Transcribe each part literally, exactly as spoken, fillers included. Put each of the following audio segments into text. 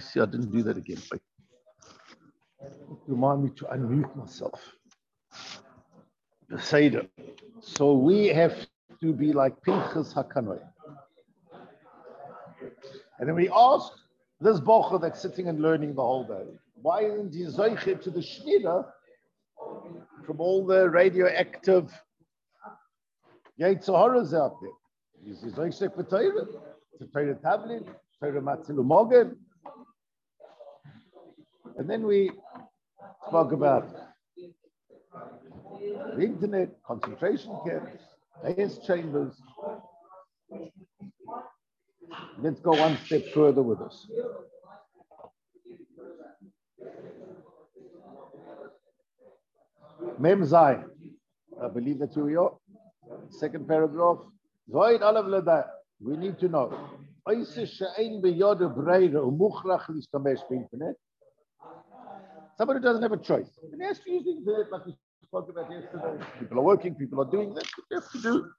see, I didn't do that again. Wait. Remind me to unmute myself. The Seder. So we have to be like Pinchas HaKanoi. And then we ask this bocher that's sitting and learning the whole day, why isn't he zoiche to the shmira from all the radioactive Yetzaharas out there? He's zoiche for Torah, to Torah tablet, Torah matzilu mogen. And then we spoke about the internet, concentration camps, gas chambers. Let's go one step further with us. Mem Zayin. I believe that's who we are. Second paragraph. Zoid alav ladai. We need to know. Somebody doesn't have a choice. And he has to use the internet like we spoke about yesterday. People are working, people are doing that. They have to do.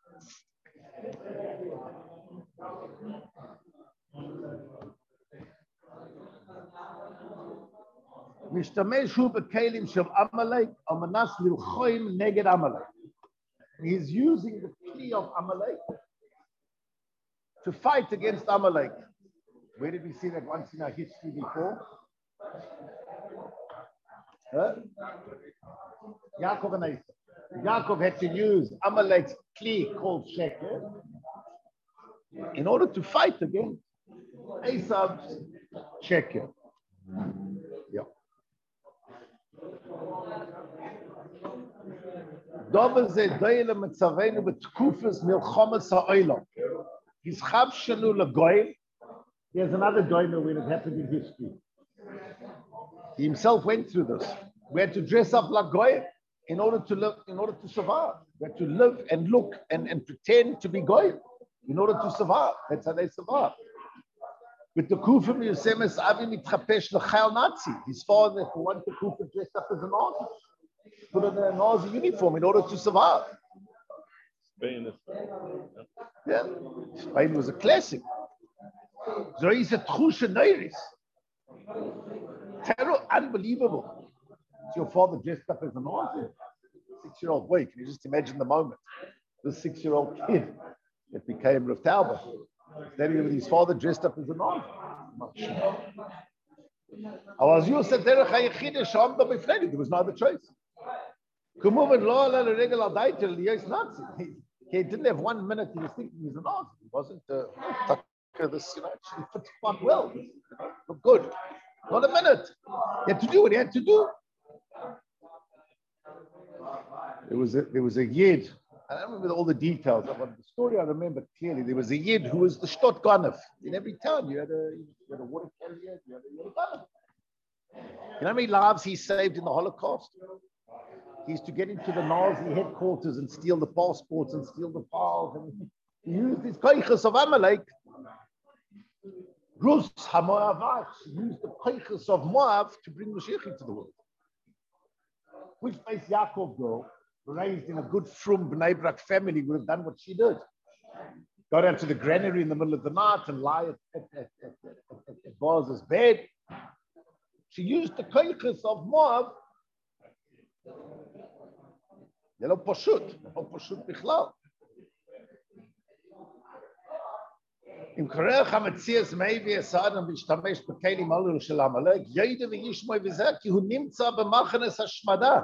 משתמש הוא בכלים של עמלק על מנת ללחום נגד עמלק. He's using the key of Amalek to fight against Amalek. Where did we see that once in our history before? Huh? Yaakov and Esau. Yaakov had to use Amalek's key called Sheker in order to fight against Esau's Sheker. Yeah. He's chavshanu legoy. There's another doimer when it happened in history. He himself went through this. We had to dress up like goy in order to live, in order to survive. We had to live and look and, and pretend to be goy in order to survive. That's how they survive. With the Kufa Yusemes Avi mitchapesh l'chayal Nazi. His father, for one, the Kufa dressed up as a Nazi. Put on a Nazi uniform in order to survive. Spain, yeah, Spain was a classic. So he's a Tchusha Neiris. Terrible, unbelievable. It's your father dressed up as a Nazi. Six-year-old boy. Can you just imagine the moment? This six-year-old kid that became Rav Tauber, standing with his father dressed up as a Nazi. There was no other choice. He didn't have one minute. He was thinking he's a Nazi. He wasn't uh, this, you know, actually fits quite well. Look good. Not a minute. He had to do what he had to do. There was a, there was a Yid. I don't remember all the details of the story. I remember clearly. There was a Yid who was the Shtot Ganef. In every town, you had a, you had a water carrier, you had a, you had a Ganef. You know how many lives he saved in the Holocaust? He used to get into the Nazi headquarters and steal the passports and steal the files. And he used his koiches of Amalek. Rus HaMoavach used the koiches of Moab to bring Mashiach into the world. Which makes Yaakov girl, raised in a good frum Bnei Brak family, would have done what she did. Go down to the granary in the middle of the night and lie at, at, at, at, at, at, at Boz's bed. She used the koiches of Moab. זה לא פשוט, זה לא פשוט בכלל. אם קורא לך מציאס מאיבי הסעדם להשתמש בכלים אלו של עמלק, ידע וישמע וזה, כי הוא נמצא במחנס השמדה.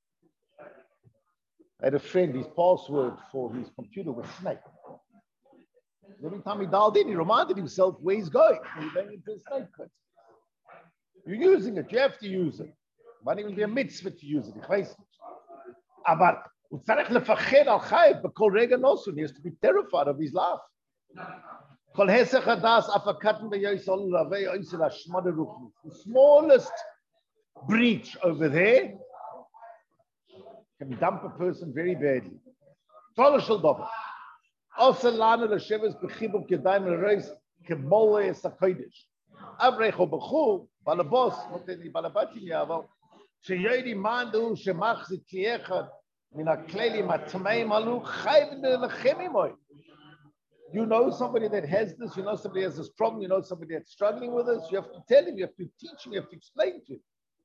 I had a friend, his password for his computer was snake. Every time he dialed in, he reminded himself where he's going. He's going into a snake pit. You're using it, you have to use it. It might even be a mitzvah to use it. Ich weiß nicht. Aber הוא צריך לפחד על חייו בכל רגע נוסו. He has to be terrified of his life. כל הסך הדס אף הקטן ביועס עלו רבי עושה להשמד הרוחני. The smallest breach over there can dump a person very badly. תולה של דבר. עושה לנו לשבס בחיבור כדיים לרייס כמולה סקוידש. אברך ובחור, בעל הבוס, נותן לי בעל הבתים יעבור, שיודי מאנדו שמחזיק כאחד מן הכללים הטמאים עלו חייב להילחם עמוי. You know somebody that has this, you know somebody has this problem, you know somebody that's struggling with this, you have to tell him, you have to teach him, you have to explain to him.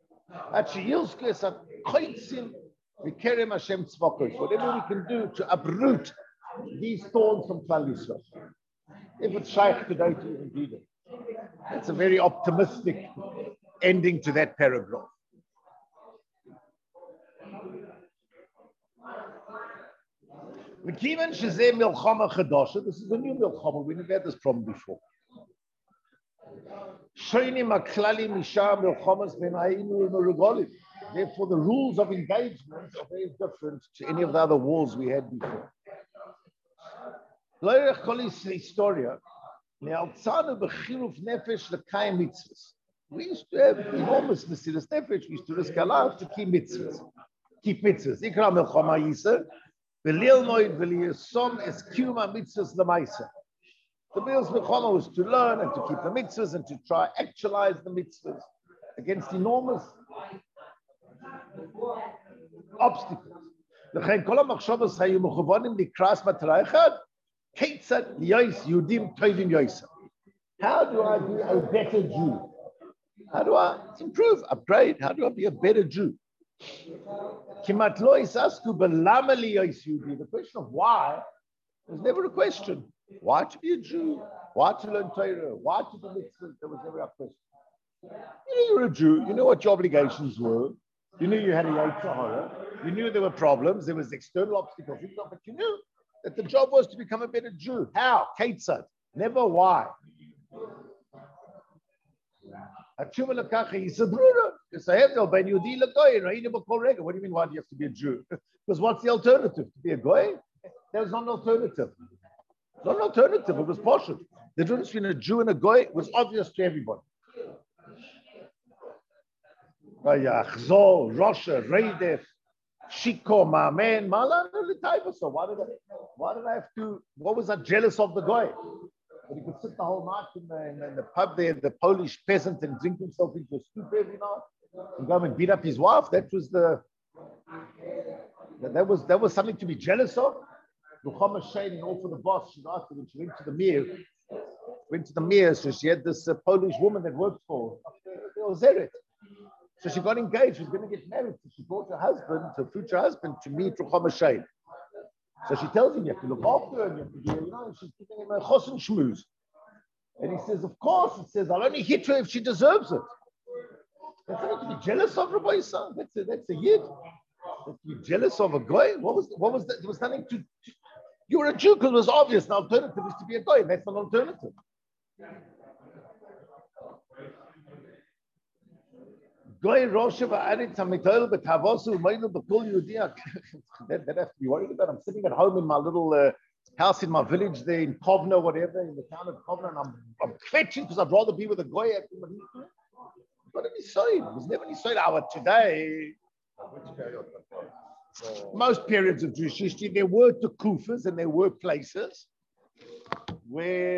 Whatever we can do to uproot these thorns from Klal Yisrael. If it's shaykh today to even do that. It's a very optimistic ending to that paragraph. This is a new milchama. We never had this problem before. Therefore, the rules of engagement are very different to any of the other wars we had before. We used to have enormous mesiras nefesh. We used to risk our lives to keep mitzvahs. Keep mitzvahs. Ikra milchama yisa. V'lil noid v'liyasom es kiyuma mitzvahs l'maisa. The Bil's milchama was to learn and to keep the mitzvahs and to try actualize the mitzvahs against enormous obstacles. L'chein kol ha'machshavos hayu mechuvanim likras matra echad. Keitzad liyos yudim tovim yoisa. How do I be a better Jew? How do I improve, upgrade? How do I be a better Jew? The question of why was never a question. Why to be a Jew? Why to learn Torah? Why to do mitzvahs? There was never a question. You knew you were a Jew. You knew what your obligations were. You knew you had a Yetzer Hara. You knew there were problems. There was external obstacles. But you knew that the job was to become a better Jew. How? Ketzad. Never why. What do you mean, why do you have to be a Jew? Because what's the alternative? To be a goy? There was not an alternative. Not an alternative. It was partial. The difference between a Jew and a goy was obvious to everybody. Rosha, Reidef, Shiko, Ma'amen, Malan, so why did I why did I have to, what was I jealous of the goy? But he could sit the whole night in the, in the, in the pub there, the Polish peasant, and drink himself into a stupor every night and go and beat up his wife. That was the that, that was that was something to be jealous of. Ruchama Shein, and all for the boss, she asked her when she went to the mayor, went to the mayor, so she had this uh, Polish woman that worked for Ozeret. So she got engaged, she was going to get married. So she brought her husband, her future husband, to meet Ruchama Shein. So she tells him, you have to look after her, and you have to do, you know, and she's giving him a chosen shmooze. And he says, of course, it says, I'll only hit her if she deserves it. That's something to be jealous of, Rabbi Yisrael. That's a, that's a yid. To be jealous of a guy? What was, what was that? There was nothing to, to you were a Jew because it was obvious. The alternative is to be a guy. That's an alternative. Goy Rosh Va'aretz HaMitoil B'Tavosu U'Meinu B'Kol Yehudi. That that I have to be worried about. I'm sitting at home in my little uh, house in my village there in Kovna, whatever, in the town of Kovna, and I'm I'm fetching because I'd rather be with a goy. What did he say? It was never he said our today. Most periods of Jewish history, there were tekufas and there were places where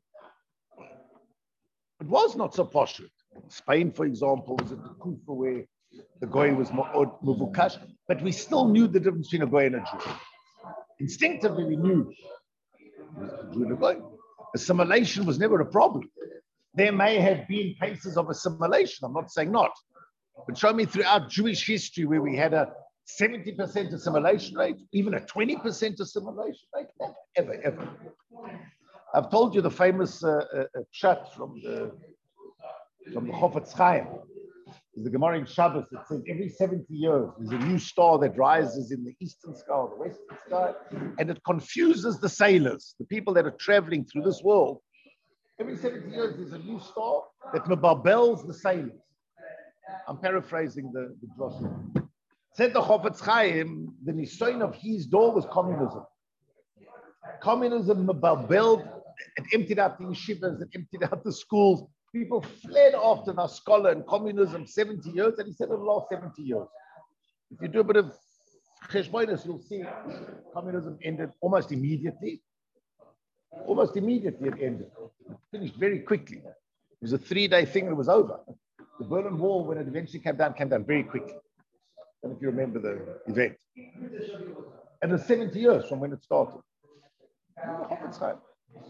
it was not so posh. Spain, for example, was a tekufa where the goy was more muvukash, but we still knew the difference between a goy and a Jew. Instinctively, we knew a Jew and a goy. Assimilation was never a problem. There may have been cases of assimilation. I'm not saying not, but show me throughout Jewish history where we had a seventy percent assimilation rate, even a twenty percent assimilation rate. Never, ever, ever. I've told you the famous uh, uh, pshat from the from the Chofetz Chaim. The Gemara in Shabbos, it says every seventy years there's a new star that rises in the eastern sky or the western sky, and it confuses the sailors, the people that are traveling through this world. Every seventy years there's a new star that mabarbels the sailors. I'm paraphrasing the, the Joshua. Said the Chofetz Chaim, the nisoin of his door was communism. Communism mabarbelled, it emptied out the yeshivas, it emptied out the schools. People fled after the scholar and communism seventy years, and he said in the last seventy years. If you do a bit of cheshbonos, you'll see communism ended almost immediately. Almost immediately it ended. It finished very quickly. It was a three-day thing, it was over. The Berlin Wall, when it eventually came down, came down very quickly. I don't know if you remember the event. And it was seventy years from when it started.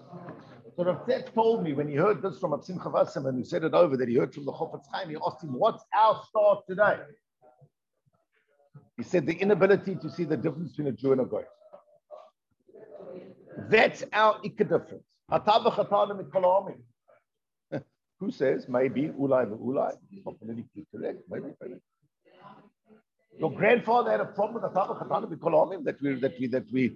So Rav Tzedek told me when he heard this from Rav Simcha Wasserman, who said it over, that he heard from the Chofetz Chaim, he asked him, what's our start today? He said the inability to see the difference between a Jew and a Goy. That's our ikka difference. Who says maybe ulai the ulai? Not politically correct. Maybe, maybe. Your grandfather had a problem with the that we that we that we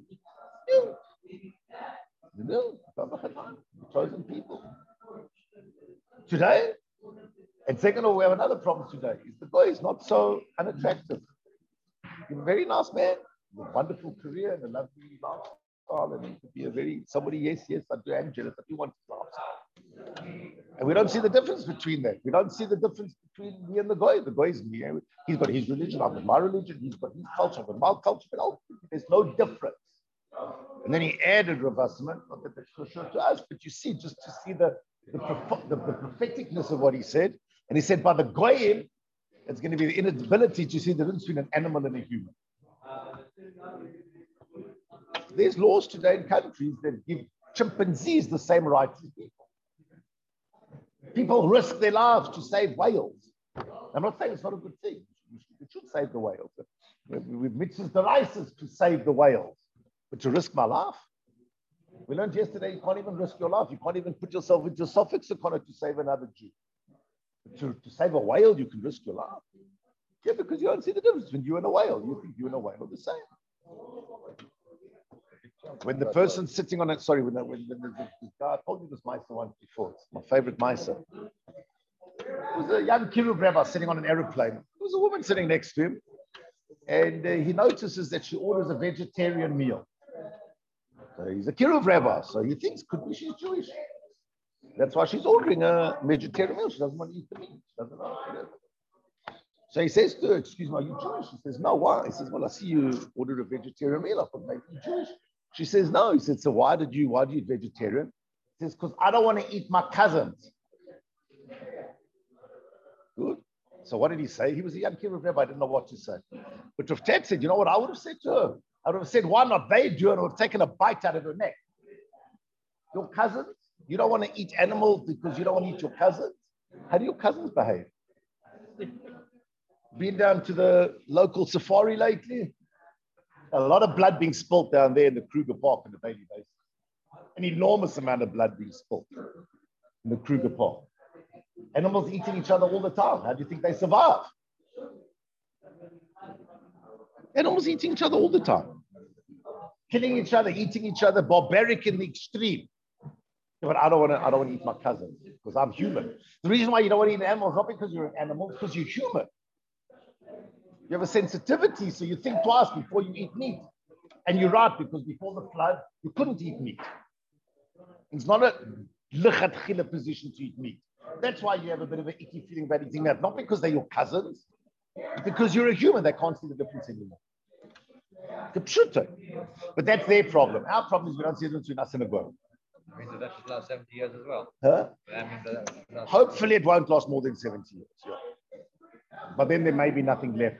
you know, chosen people. Today, and second of all, we have another problem today. Is the guy is not so unattractive. He's a very nice man, with a wonderful career and a lovely lifestyle, and he could be a very somebody. Yes, yes, I do. I'm jealous. I do want to laugh. And we don't see the difference between that. We don't see the difference between me and the guy. The guy is me. He's got his religion. I've got my religion. He's got his culture. I've got my culture. But ultimately, there's no difference. And then he added Rav Wasserman, not that that's for sure to us, but you see, just to see the the, the, the propheticness of what he said. And he said, by the goyim, it's going to be the inability to see the difference between an animal and a human. There's laws today in countries that give chimpanzees the same rights as people. People risk their lives to save whales. I'm not saying it's not a good thing. We should save the whales. We've mitzvahs derises to save the whales. But to risk my life? We learned yesterday you can't even risk your life. You can't even put yourself into a suffix economy to save another Jew. But to, to save a whale, you can risk your life. Yeah, because you don't see the difference between you and a whale. You think you and a whale are the same. When the person's sitting on it, sorry, when, the, when, when the, the guy, I told you this Meiser once before, it's my favorite Meiser. It was a young Kiruv Rebbe sitting on an aeroplane. There was a woman sitting next to him, and uh, he notices that she orders a vegetarian meal. So he's a Kiruv Rebbe, so he thinks could be she's Jewish. That's why she's ordering a vegetarian meal. She doesn't want to eat the meat. She doesn't know. So he says to her, excuse me, are you Jewish? She says, no, why? He says, well, I see you ordered a vegetarian meal. I thought maybe you're Jewish. She says, no. He said, so why did you, why do you eat vegetarian? He says, because I don't want to eat my cousins. Good. So what did he say? He was a young Kiruv Rebbe. I didn't know what to say. But Rav Tzedek said, you know what I would have said to her? I would have said, why not they do it? I would have taken a bite out of her neck. Your cousins? You don't want to eat animals because you don't want to eat your cousins? How do your cousins behave? Been down to the local safari lately? A lot of blood being spilt down there in the Kruger Park on a daily basis. An enormous amount of blood being spilt in the Kruger Park. Animals eating each other all the time. How do you think they survive? Animals eating each other all the time. Killing each other, eating each other, barbaric in the extreme. But I don't want to, I don't want to eat my cousins because I'm human. The reason why you don't want to eat an animal is not because you're an animal, it's because you're human. You have a sensitivity, so you think twice before you eat meat. And you're right, because before the flood, you couldn't eat meat. It's not a lichat chila position to eat meat. That's why you have a bit of an icky feeling about eating that. Not because they're your cousins, because you're a human. They can't see the difference anymore. But that's their problem. Our problem is we don't see the difference between us and a goy. I mean, so that should last seventy years as well. Huh? I mean, that last Hopefully it won't last more than seventy years. Yeah. But then there may be nothing left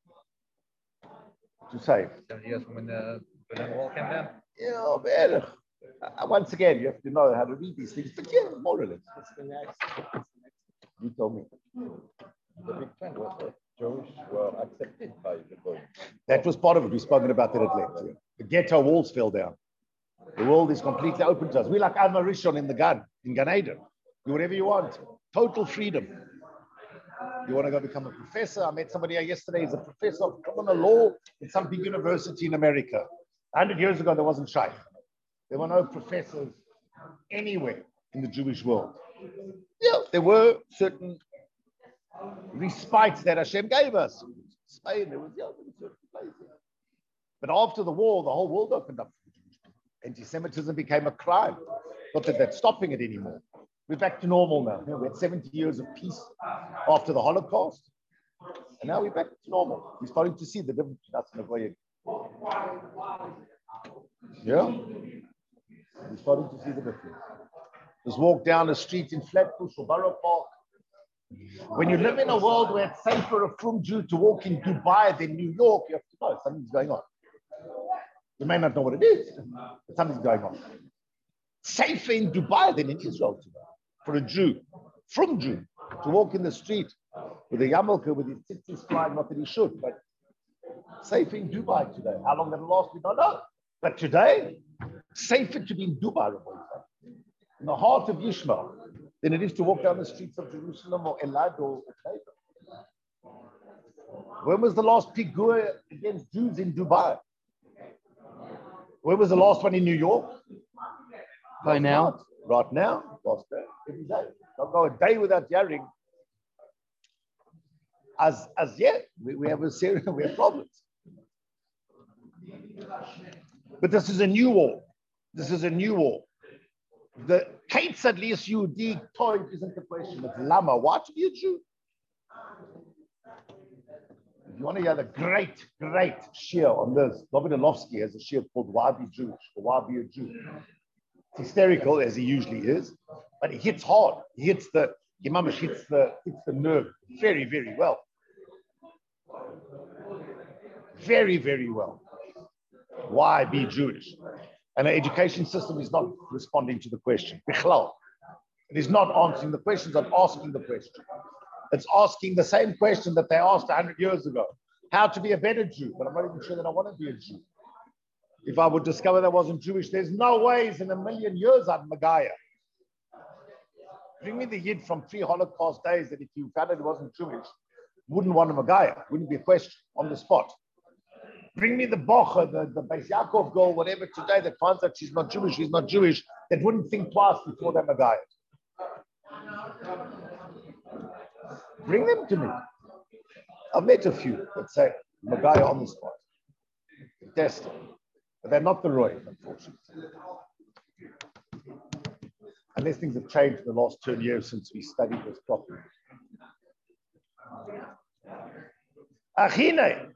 to save. seventy years from when the Berlin Wall came down? Yeah, well, uh, once again, you have to know how to read these things. But yeah, more or less. What's the next? What's the next? You told me. The big trend was that Jewish were accepted by the goy. That was part of it. We've spoken about that at length. Yeah. The ghetto walls fell down. The world is completely open to us. We're like Alma Rishon in the Gan, in Gan Eden. Do whatever you want. Total freedom. You want to go become a professor? I met somebody yesterday. He's a professor of criminal law in some big university in America. A hundred years ago, there wasn't Shaykh. There were no professors anywhere in the Jewish world. Yeah, there were certain respites that Hashem gave us. Spain, there was, yeah, there were certain places. But after the war, the whole world opened up. Anti-Semitism became a crime. Not that that's stopping it anymore. We're back to normal now. You know, we had seventy years of peace after the Holocaust. And now we're back to normal. We're starting to see the difference between us and the goyim. Yeah? We're starting to see the difference. Just walk down the street in Flatbush or Borough Park. When you live in a world where it's safer for a frum Jew to walk in Dubai than New York, you have to know something's going on. You may not know what it is, but something's going on. safer in Dubai than in Israel today for a Jew, from Jew, to walk in the street with a yarmulke with his tzitzis flying, not that he should, but safer in Dubai today. How long that'll last, we don't know. But today, safer to be in Dubai, in the heart of Yishmael, than it is to walk down the streets of Jerusalem or Elad or Beirut. When was the last pigur against Jews in Dubai? When was the last one in New York? Right now. Right now. Last day. Every day. Don't go a day without hearing. As as yet, we, we have a serious we have problems. But this is a new war. This is a new war. The Kates at least you dig toy isn't the question. It's Lama. Why to be a Jew? If you want to hear the great, great shir on this, David Orlovsky has a shir called Why Be Jewish or Why Be a Jew. It's hysterical as he usually is, but he hits hard. He hits the Imam hits the hits the nerve very, very well. Very, very well. Why be Jewish? And our education system is not responding to the question. It is not answering the questions, it's asking the question. It's asking the same question that they asked one hundred years ago. How to be a better Jew? But I'm not even sure that I want to be a Jew. If I would discover that I wasn't Jewish, there's no ways in a million years I'd Magaya. Bring me the Yid from pre-Holocaust days that if you found out it wasn't Jewish, wouldn't want a Magaya. Wouldn't be a question on the spot. Bring me the Bocher, the, the Beis Yaakov girl, whatever today that finds out she's not Jewish, she's not Jewish, that wouldn't think twice before they Magaya. Bring them to me. I've met a few that say Magaya on the spot. Test them. But they're not the Roy, unfortunately. Unless things have changed in the last ten years since we studied this properly. Achine.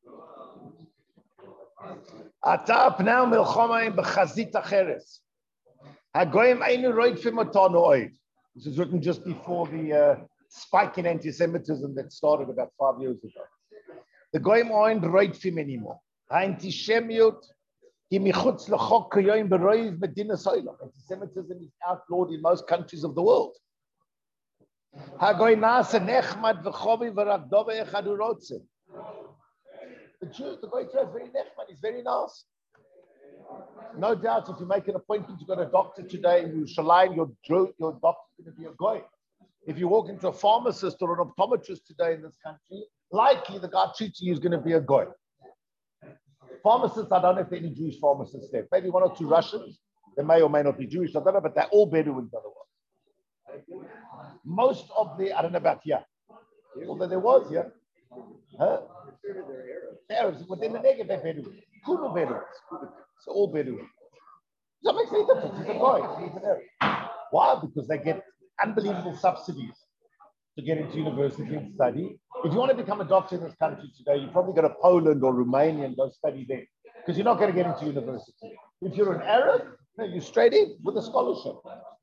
Ata pneu milchama im bechazit acheres. Hagoyim einu roid fimotanu oid. This is written just before the uh, spike in anti-Semitism that started about five years ago. The goyim aren't roid fim anymore. Antisemiut ki michutz lechok kayoyim beroiv medina soilam. Anti-Semitism is outlawed in most countries of the world. Hagoy nasa nechmad v'chovi v'ragdove echad urotze. The Jews, the Goy is very nechmad, he's very nice. No doubt, if you make an appointment to go to a doctor today in Yerushalayim, your, your doctor's going to be a Goy. If you walk into a pharmacist or an optometrist today in this country, likely the guy treating you is going to be a Goy. Pharmacists, I don't know if there are any Jewish pharmacists there. Maybe one or two Russians. They may or may not be Jewish, I don't know, but they're all Bedouins otherwise. Most of the, I don't know about here, although there was here, huh? Arabs, within the Negev, they're Bedouins. Kulu Bedouins. So all Bedouins. So it makes any difference. He's a guy. He's an Arab. Why? Because they get unbelievable subsidies to get into university and study. If you want to become a doctor in this country today, you probably go to Poland or Romania and go study there because you're not going to get into university. If you're an Arab, no, you're straight in with a scholarship.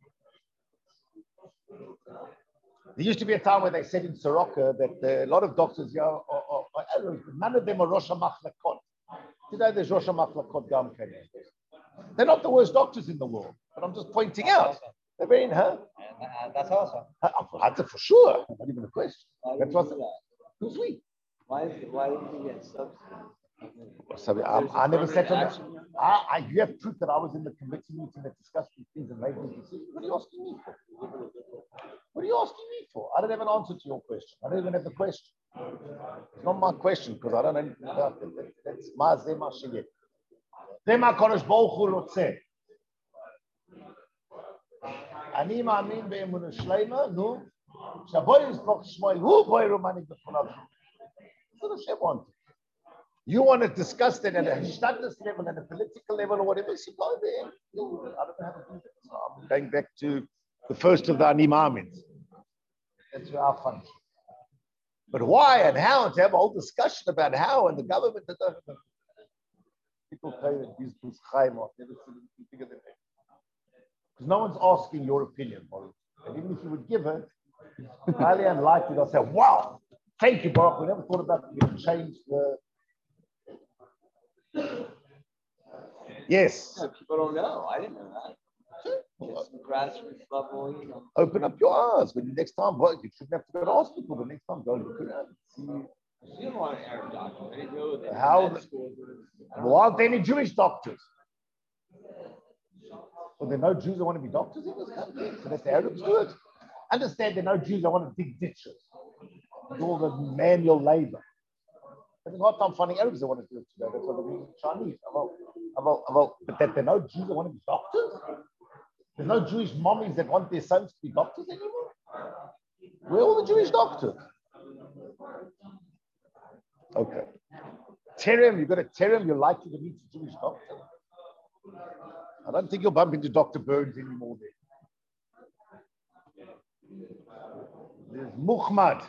There used to be a time where they said in Soroka that uh, a lot of doctors here are, are, are Arabs, but none of them are Rosh HaMachlakot. Today there's Rosh HaMachlakot Gam Kenya. They're not the worst doctors in the world, but I'm just pointing out. They're very in her. And that's awesome. That's for sure. Not even a question. That's what. Who's we? Why is why did he get subsidy? So, um, I never said to them. I, I, you have proof that I was in the committee meeting that discussed these things and made these decisions. What are you asking me for? What are you asking me for? I don't have an answer to your question. I don't even have the question. It's not my question because I don't know anything about it. That, that's my zema sheyeh. Zema kodesh baruch hu rotzeh. Ani ma'amin be'emunah shleima. Nu shaboy yispoch shmoy hu boy romanik b'chonav. That's what Hashem wanted. You want to discuss that at a status level, at a political level, or whatever, so go there. I don't know how to do that. So I'm going back to the first of the Ani Ma'amins. That's where our function. But why and how, to have a whole discussion about how and the government, people tell you that these things Chaim are never seen anything bigger than that. Because no one's asking your opinion, Baruch. And even if you would give it, it's highly unlikely they'll say, wow, thank you, Baruch. We never thought about it. We change the. Yes. Yeah, people don't know. I didn't know that. grassroots level, you know. Open up your eyes. When you next time, well, you shouldn't have to go to hospital, but next time, go look around. See. You don't want an Arab doctor. They know that. How? med schools are- Well, aren't there any Jewish doctors? Well, there are no Jews that want to be doctors in this country, so let the Arabs do it. Understand there are no Jews that want to dig ditches, do all the manual labor. There's a hard time finding Arabs that want to do it today. That's what they're doing Chinese. About, about, about, but that there are no Jews that want to be doctors? There's no Jewish mommies that want their sons to be doctors anymore? Where are all the Jewish doctors? Okay. Terem, you've got to Terem, you're likely to meet a Jewish doctor. I don't think you'll bump into Doctor Burns anymore there. There's Muhammad.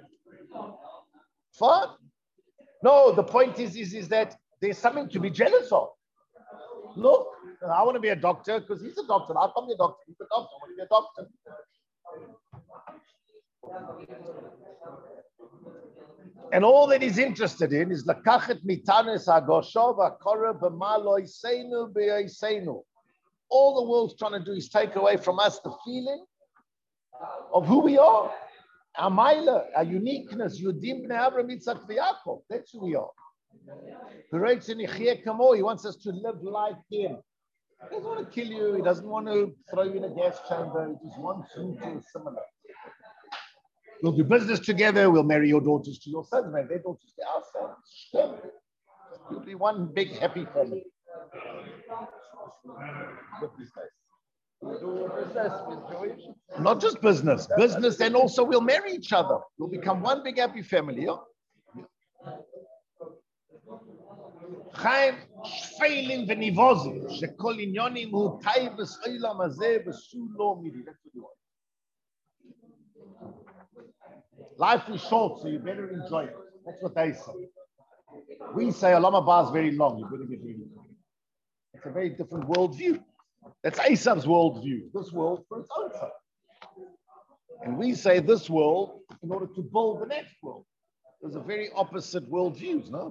Fine. No, the point is, is, is that there's something to be jealous of. Look, I want to be a doctor because he's a doctor. I'll come be a doctor. He's a doctor. I want to be a doctor. And all that he's interested in is lakachet mitanes hagoshav hakora b'malo iseinu b'yiseinu. All the world's trying to do is take away from us the feeling of who we are, our maila, our uniqueness. Yudim b'nei Avraham, Yitzchak, v'Yaakov. That's who we are. He wants us to live like him. He doesn't want to kill you. He doesn't want to throw you in a gas chamber. He just wants you to assimilate. We'll do business together. We'll marry your daughters to your sons, man. Their daughters to our sons. You'll be one big happy family. Not just business, business, and also we'll marry each other. We'll become one big happy family. Yeah? Chaim Shfeilim v'nivozim shekol inyonim hu taivus olam hazeh v'su lo midi. That's what you want. Life is short, so you better enjoy it. That's what they say. We say Olam haba is very long. You better get ready. It's a very different worldview. That's Esav's worldview. This world for its own sake. And we say this world in order to build the next world. There's a very opposite worldviews, no?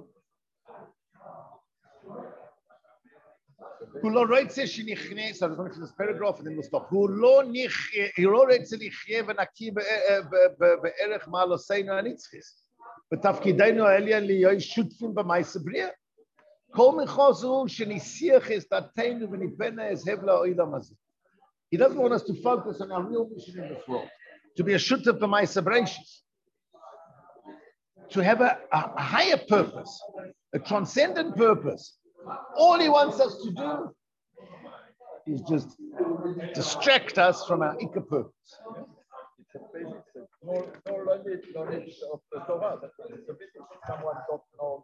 So I just want to finish this paragraph and then we'll stop. He doesn't want us to focus on our real mission in this world, to be a shutaf b'ma'aseh bereishis, to have a, a higher purpose, a transcendent purpose. All he wants us to do is just distract us from our ikka purpose. It's a basic, no, no knowledge, knowledge of the Torah. It's a basic, someone don't know.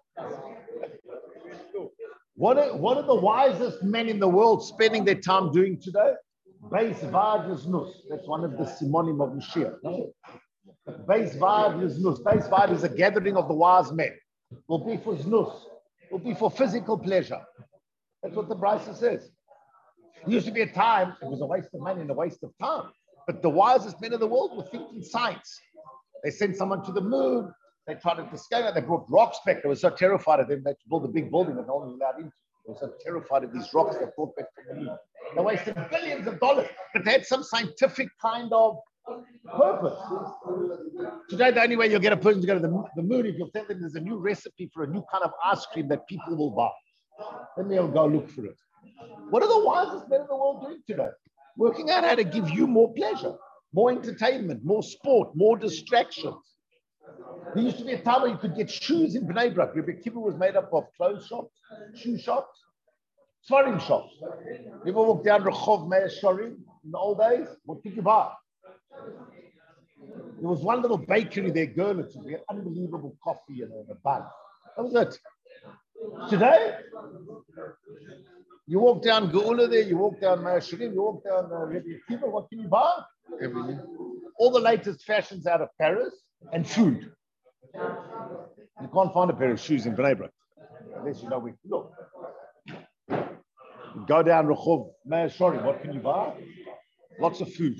What are, what are the wisest men in the world spending their time doing today? Beis Vad Liznus. That's one of the simonim of Mashiach. No? Beis Vad Liznus. Beis Vad is a gathering of the wise men. Will be for znus. Will be for physical pleasure. That's what the Brisa says. There used to be a time, it was a waste of money and a waste of time. But the wisest men of the world were thinking science. They sent someone to the moon. They tried to discover. They brought rocks back. They were so terrified of them they had to build a big building that no one was allowed into. They were so terrified of these rocks they brought back from the moon. They wasted billions of dollars, but they had some scientific kind of purpose. Today, the only way you'll get a person to go to the, the moon if you'll tell them there's a new recipe for a new kind of ice cream that people will buy. Then they'll go look for it. What are the wisest men in the world doing today? Working out how to give you more pleasure, more entertainment, more sport, more distractions. There used to be a time where you could get shoes in Bnei Brak. Rebbe Kiva was made up of clothes shops, shoe shops, Svarim shops. You ever walk down Rehov Meir Shorim in the old days? What did you buy? There was one little bakery there, Gerlitz. We had unbelievable coffee and a bun. That was it. Today, you walk down Geula there, you walk down Meir Shorim, you walk down uh, Rebbe Kiva, what can you buy? Everything. All the latest fashions out of Paris and food. You can't find a pair of shoes in Bnei Brak unless you know where to look. You go down Rehov Meir Shorim, what can you buy? Lots of food.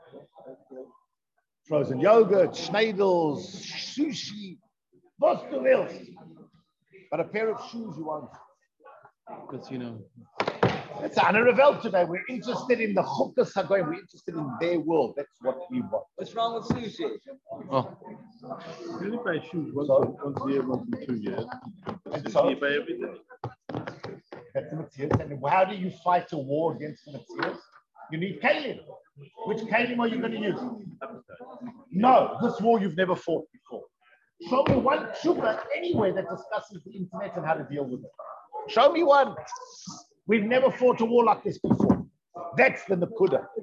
Frozen yogurt, schneidels, sushi, what's the else? But a pair of shoes you won't. Because, you know, It's Anna Revel today. We're interested in the Chukas Hagoyim. We're interested in their world. That's what we want. What's wrong with sushi? Oh, You only buy shoes once, So- once a year, once in two years. And Sushi so- you buy every day. That's the Matthias. And how do you fight a war against the Matthias? You need Kalim. Which Kalim are you going to use? No, this war you've never fought before. Show me one tshuva anywhere that discusses the internet and how to deal with it. Show me one. We've never fought a war like this before. That's the Nakuda.